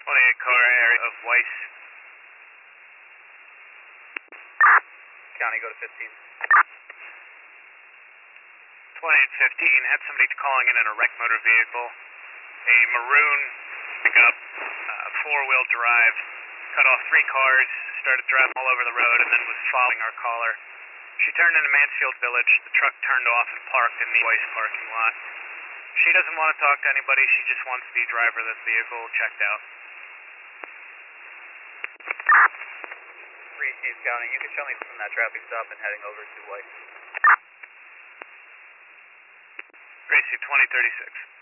28 car area of Weiss. County, go to 15. 2815, had somebody calling in a wrecked motor vehicle. A maroon pickup, four-wheel drive, cut off 3 cars, started driving all over the road, and then was following our caller. She turned into Mansfield Village. The truck turned off and parked in the Weiss parking lot. She doesn't want to talk to anybody. She just wants the driver of the vehicle checked out. Chief County, you can show me from that traffic stop and heading over to Weiss. Gracie, 2036.